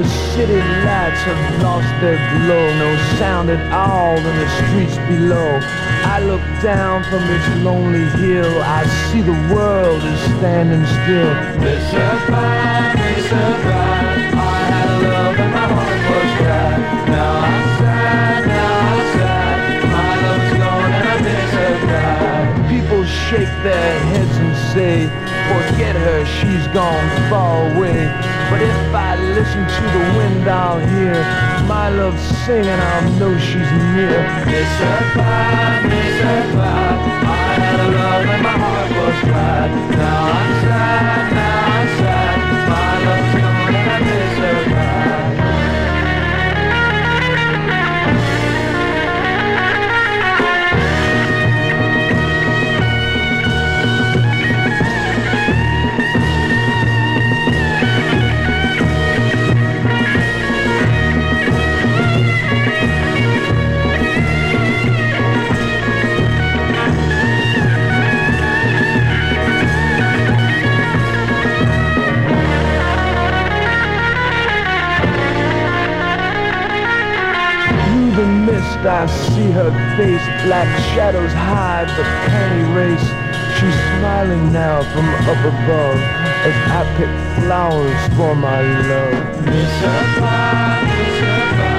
The city lights have lost their glow, no sound at all in the streets below. I look down from this lonely hill, I see the world is standing still. Miss goodbye, miss goodbye. I had a love and my heart was dry. Now I'm sad, now I'm sad. My love's gone and I miss her cry. People shake their heads and say, forget her, she's gone far away. But if I listen to the wind I'll hear my love sing and I'll know she's near. Miss goodbye, miss goodbye. I had a love and my heart was dry. Now I'm sad, now I'm sad. My love's gone and I miss her cry. I see her face, black shadows hide but can't erase. She's smiling now from up above as I pick flowers for my love. Miss goodbye, miss goodbye.